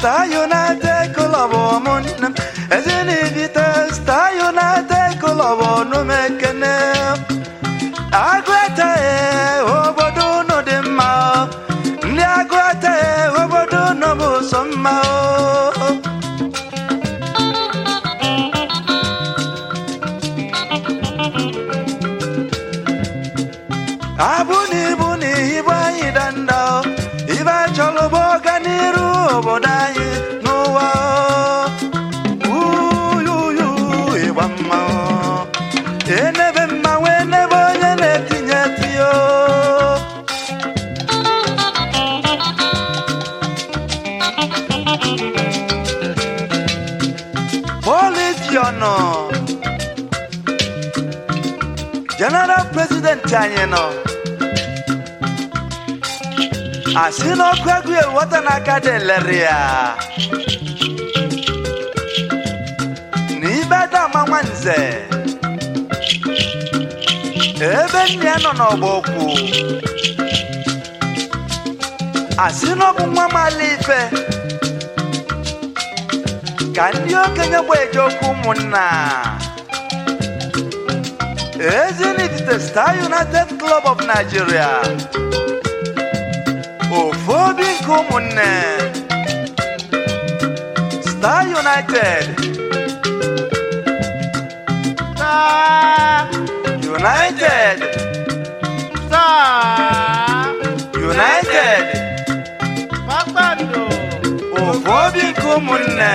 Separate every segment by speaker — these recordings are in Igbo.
Speaker 1: Star United Colobonum, as in Vita, Star United Colobonum, Agrata, Obodo no de ma, Niagrata, Obodo no somehow. Abuni buni ibai danda, iba cholobo ganiru bodai noa. Ibama, enebe mawene boyele tinyatio. Politiano, General President Tanyeno. Asino kwagwe watanaka deleria ni bada mawanze ebe nyano no boku asino bunwa malife kandio kenya bwejoku munna ezini the Star United Club of Nigeria Ofobi Kumune Star United Star United Star United Papando Ofobi Kumune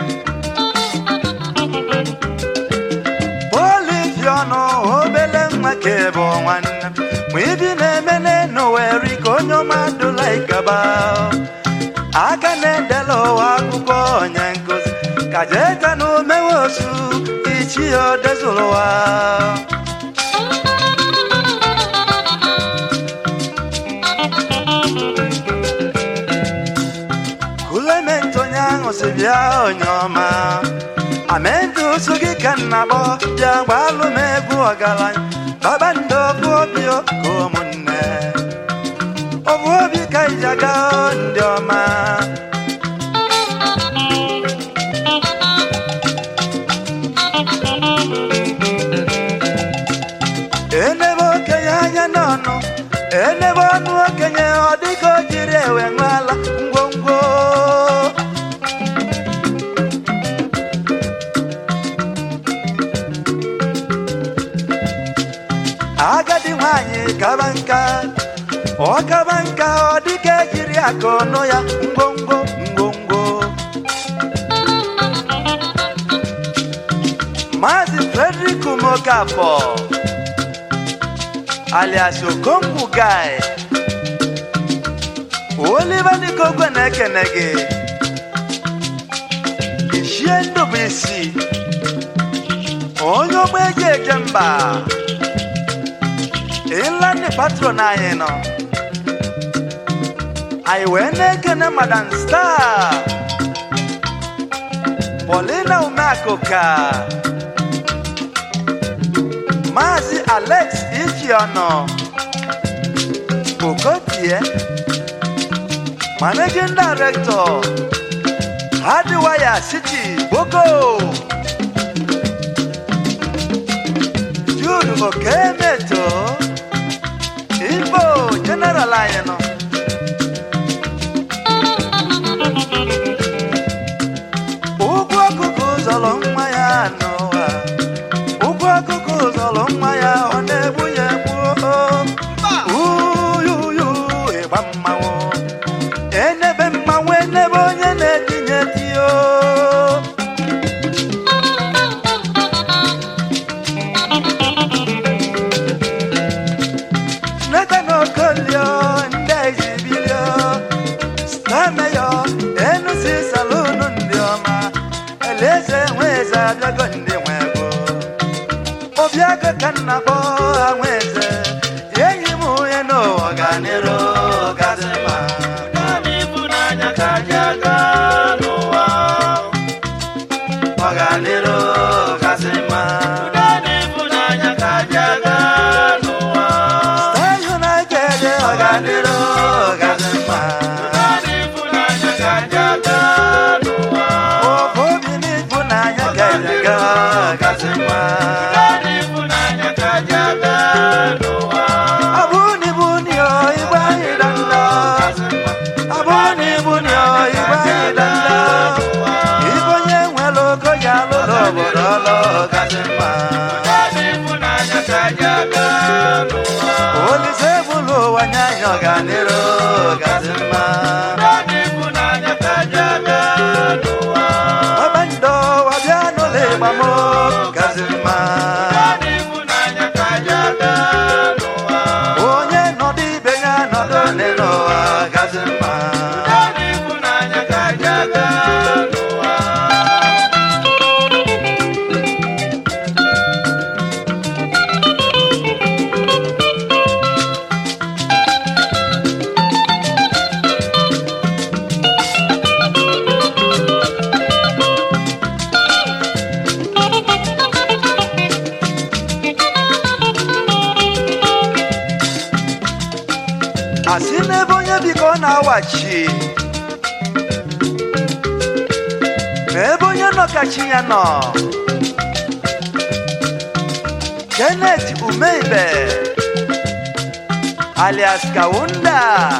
Speaker 1: Polifiano Obele Makebo one Maybe nemene no eri konyo madu like about Akane delo akuko nyankos Kajeta no mewosu ichio desoloa Kulemento nyango sibia onyoma Amendu sugi kanabo Jangwalu megu agalany Babando Bobio Comune Obobi Kaijaga Ndoma Enebo Kenya nono Enebo no Kenya Odiko Jirewe Ngala Ngongo Agadi wanyi kabanka O kabanka odike jiri akono ya ngongo ngongo Mazi Frederick Mokapo alias Okongu Guy Oliver Nikogwe Nekenege Ishiendo bisi Onyo mweje jamba Inland patron ayeno I wene kene Madam Star Paulina Umakoka Mazi Alex Ifiono Bukotie Managing Director Hardwire City Boko Jude Okemeto Igbo General ayeno Ugwu akuku zolo nwa ya n'ụwa Ugwu akuku zolo nwa ya ọ na-egbu ya egbu Uyuyu ịgba mmanwụ Enebe mmanwụ enebe onye na-etinye tiyo Obiaga kanabo aweze Yeyi muye no oganero gazema Dami funanya kajaga noa Oganero gazema Dami funanya kajaga noa Star United anya yoganero gazima Abando wabiano le mamo gazima Onye no di benya no do nero gazima Asine bonye biko na wachi Ebonye no kachinya no Kenneth Umeibe alias Kaunda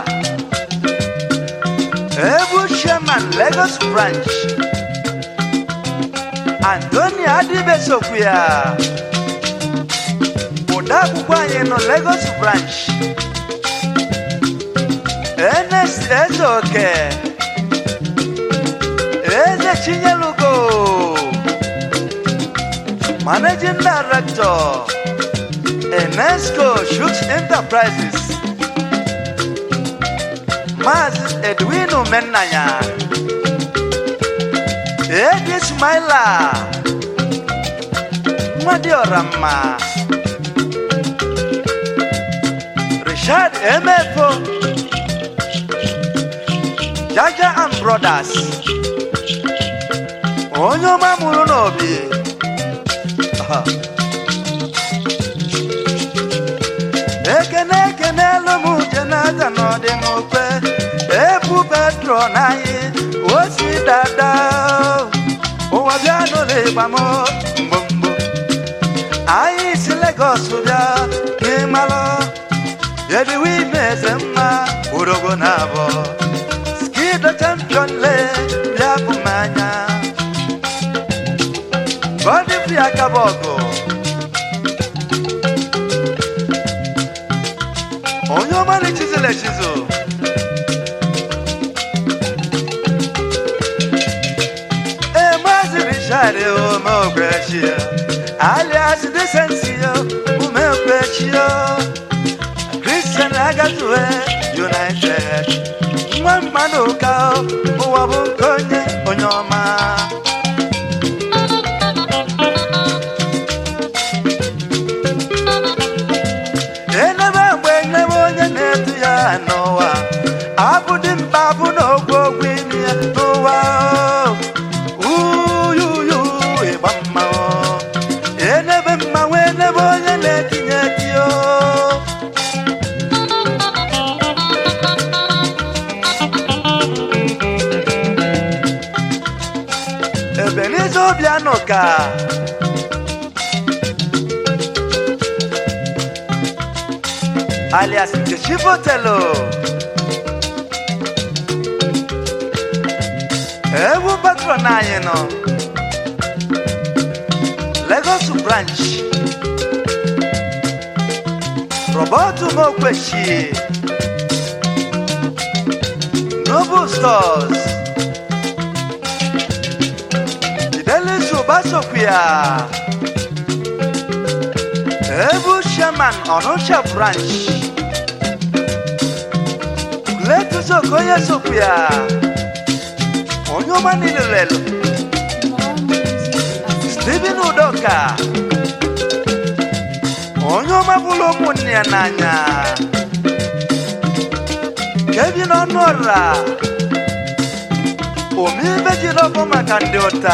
Speaker 1: Ebu Sherman Lagos Branch Anthony Adibe Sokuya Mudaku kwanye no Lagos Branch Ernest Ezoke Eze Chinyelugo Managing Director Enesco Shoots Enterprises Maz Edwino Menanya Edi Smaila Mwadio Rama Richard Emefo Jaja and Brothers Onyo mamuru nobi Ekene lumu jenata no de ngokwe Ebu Petro nayi Osi dada Owabiano le pamo Mbombo Ayi si Lagos ubia Kimalo Yedi wi mezema Urogo nabo The champion le ya kumanya Body free akabogo Onyo mani chizele chizo Mazi bishare o mokwechia Alias Decensio umekwechia Christian Agatue United Mamanuka, Uwabukonye, Onyoma. Eneva wene wonye netu ya noa. Abudim babu no go gwimia noa. Ebama. Eneva ma wene wonye netu nyekio. Benizo Bianoka alias Chifotelo Ebu Patronaye no Lagos Branch Roberto Mokweshi Noble Stores Basokuya Ebu Sherman Onusha Branch Letu Sokoya Sokuya Onyo Manilelo Stephen Udoka Onyo Mabulo Munia Nanya Kevin Honora Omibe Jinopo Makandiota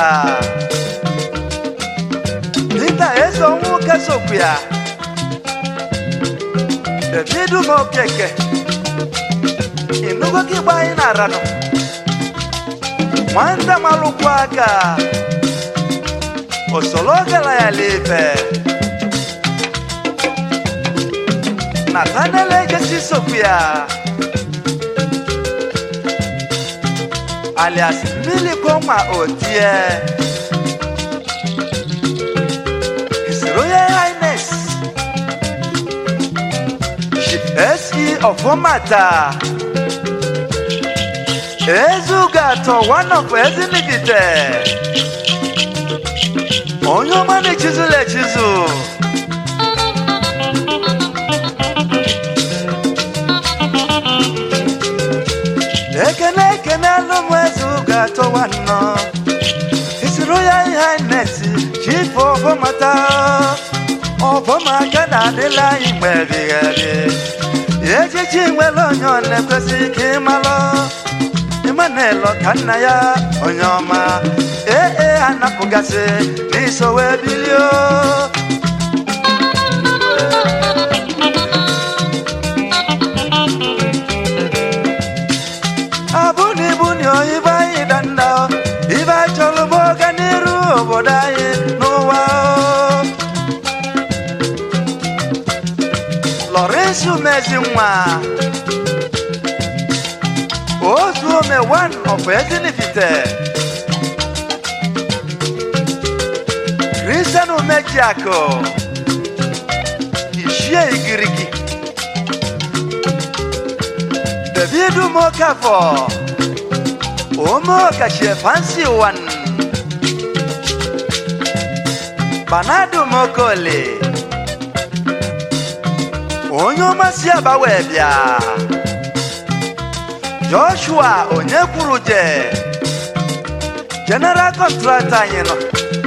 Speaker 1: Nita eso muka Sokuya Davidu Mokeke Inugo kiba inarano Mwanda malukwaka Osologa la ya lipe Natane Legacy Sokuya alias Mili Koma Otie His Royal Highness Chief S. Oji of Omata Ezugato, one of Ezinigite Onyomani Chizule Chizu Ekene Ezugato one His Royal Highness Chief of Omata of Omakana de la Imberi Yeji Welonyon Nepesi Kimalo Imanelo Kanaya Onyoma Anapugase Niso Webilio Abuni Bunyo Iba Idanda Iba Choloboga Niru Bodaye Noa Lorenzo Mezimwa Ozuome one of Ezinifite Christian Omejiako Ishie Igiriki Davidu Mokafo Omo Kashie Fancy one Banadu Mokole Onyoma Siabawebia Joshua Onyekuruje General Contractor yeno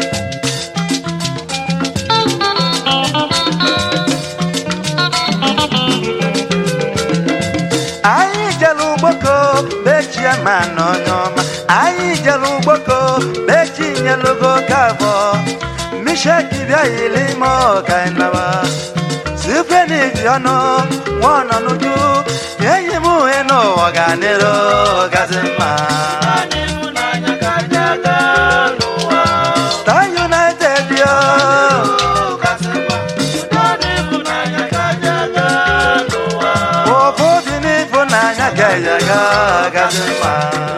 Speaker 1: Ayi Jaluboko Bechi Amano Nyoma Ayi Jaluboko Bechi Nyelugo Kavo Mishaki Bia Ilimo Kainaba Sifeni Fiano Wana Nuju Yeyimu Eno Waganero Gazima Star United Yo Opo Bini Funanya Gayaga Gazima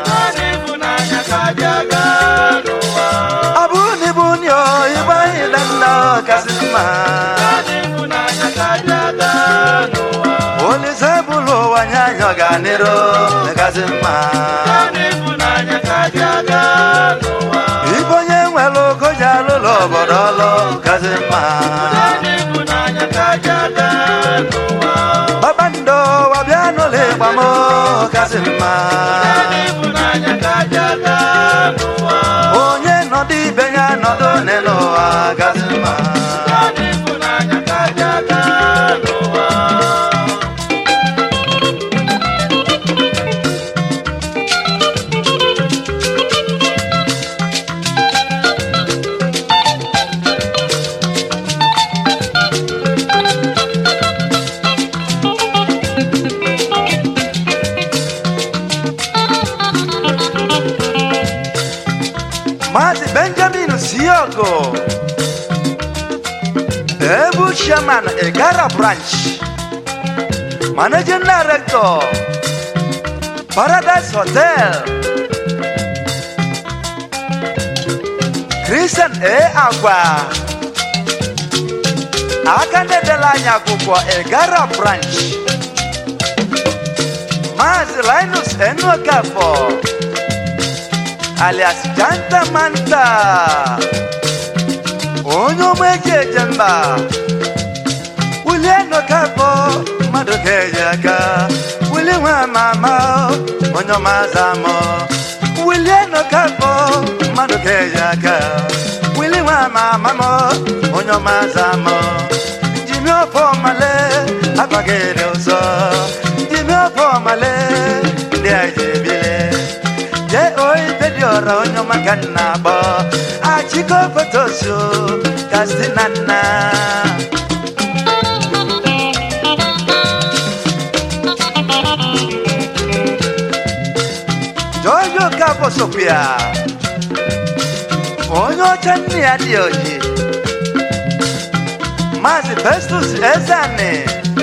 Speaker 1: Abu Nibunyo Iba Ilanda Gazima Oli Zabulo Wanyanyo Ganero Gazima Ibonye Welo Kojalo Lobodolo Gazima Babando Wabiano Lebamo Gazima Onye Nodi Benya Nodo Nelo Gazima Benjamin Siogo Ebu Shaman Egara Branch Managing Director Paradise Hotel Christian Agua Akane de la Nyakuko Egara Branch Mas Linus Enwakafo alias Janta Manta Onyo Meje Jemba Uliano Kapo Madokejaga Uliwa Mama Onyo Mazamo Uliano Kapo Madokejaga Uliwa Mama Onyo Mazamo Jimmy Pomale Abagere Oso Jimmy Pomale Diajibile Ora onyo magana bo achiko fotoso kastinana Jojo Kapo Sophia Onyo chani adioji Mazi Festus Ezane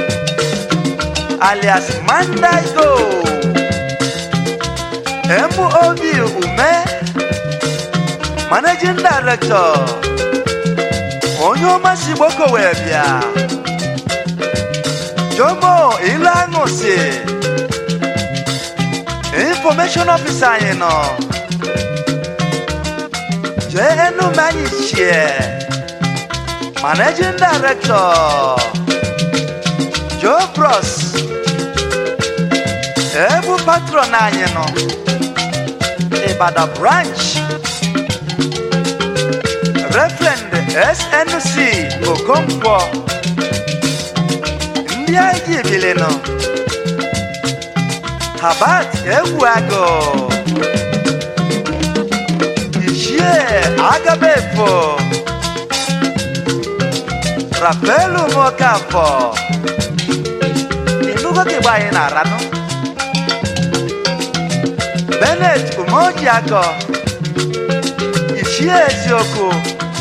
Speaker 1: alias Mandaigo MOV Ume Managing Director Onyo Masiboko Webia Jomo Ilanusi, Information Officer, you know. JNU Manichie, Managing Director, Joe Bros, Ebu Patrona, you know. Ibada Branch, Reverend SNC Okonkwo. India Gibileno Habat Ewago Ishie Agabefo Rapelu Mokafo Inugo Kibaye Narano Bennett Umojiako Ishie Sioku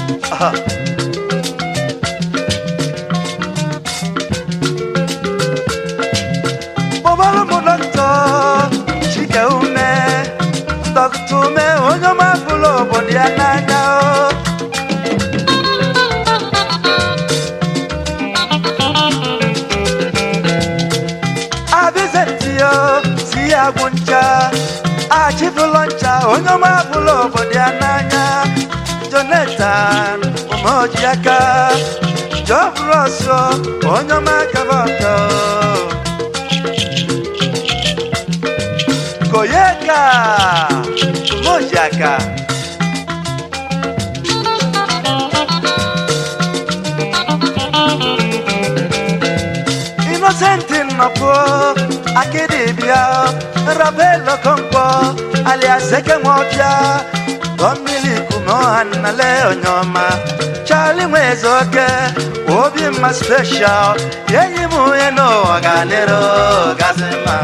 Speaker 1: Doctor, onye mafulo obodo ya n'anya o. Abizetiyo si agwụncha, achịfụlọ ncha onye mafulo obodo ya n'anya. Jonathan Umojiaka, Joe Bros onye makabọtọ. Koyeka Umojiaka Innocent Nopo Akedibia Rabelo Kompo alias Ekemopia Domili Kumohan Leo Nyoma Charlie Mwezoke Obi Special Yenyimu Eno Aganero Gazema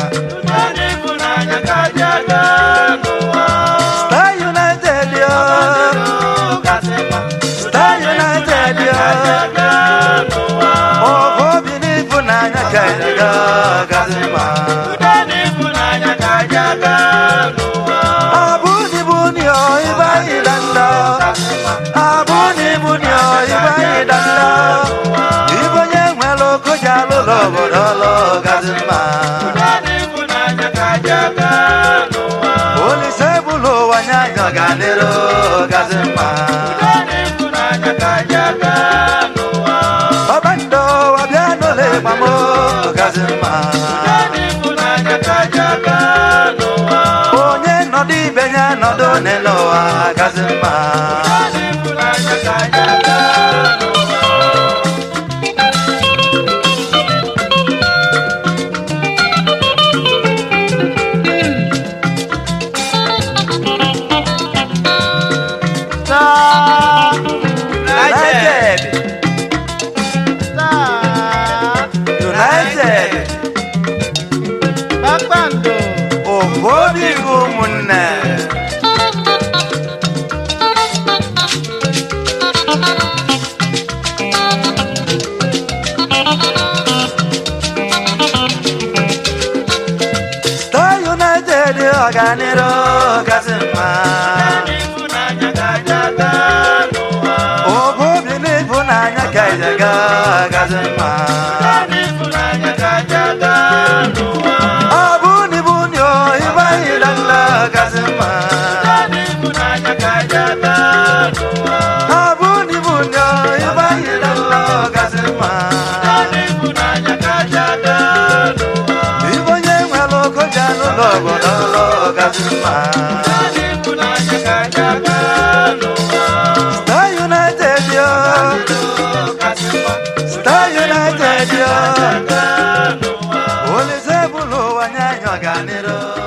Speaker 1: Star United, yo. Star United, yo. Oh, Bobby Nifunanya Kajaga, Gazema. Abuni Bunio, Ibaidanda. Abuni Bunio, Ibaidanda. Ibonye Melo Kojalo, Lolo, Gazema. Ganero Gazema Babando Wabiano Le Mamo Gazema Onye Nodi Benya Nodo Neloa Gazema Ganero Gazema Oh Bobby Nifunanya Kajaga Gazema Abuni Bunyo Ibaidanda Gazema Abuni Bunyo Ibaidanda Gazema Ibonye Mwelo Kojano Lobo Gazema Star United, yo. Star United, yo. Ole Zebulo Wanyanyo Ganero.